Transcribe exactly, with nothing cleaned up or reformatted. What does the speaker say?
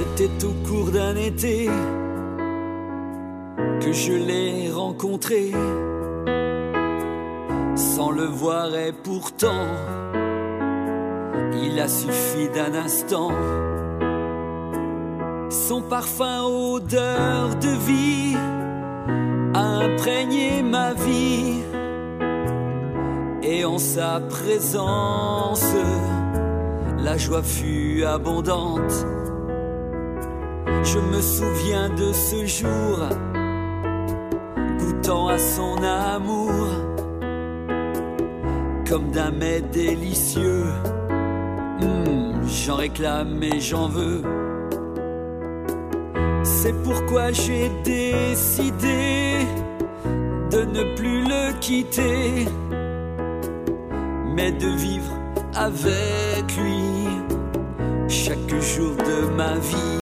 C'était au cours d'un été que je l'ai rencontré, sans le voir et pourtant il a suffi d'un instant. Son parfum odeur de vie a imprégné ma vie, et en sa présence la joie fut abondante. Je me souviens de ce jour, goûtant à son amour, comme d'un mets délicieux. Mmh, j'en réclame et j'en veux. C'est pourquoi j'ai décidé de ne plus le quitter, mais de vivre avec lui chaque jour de ma vie.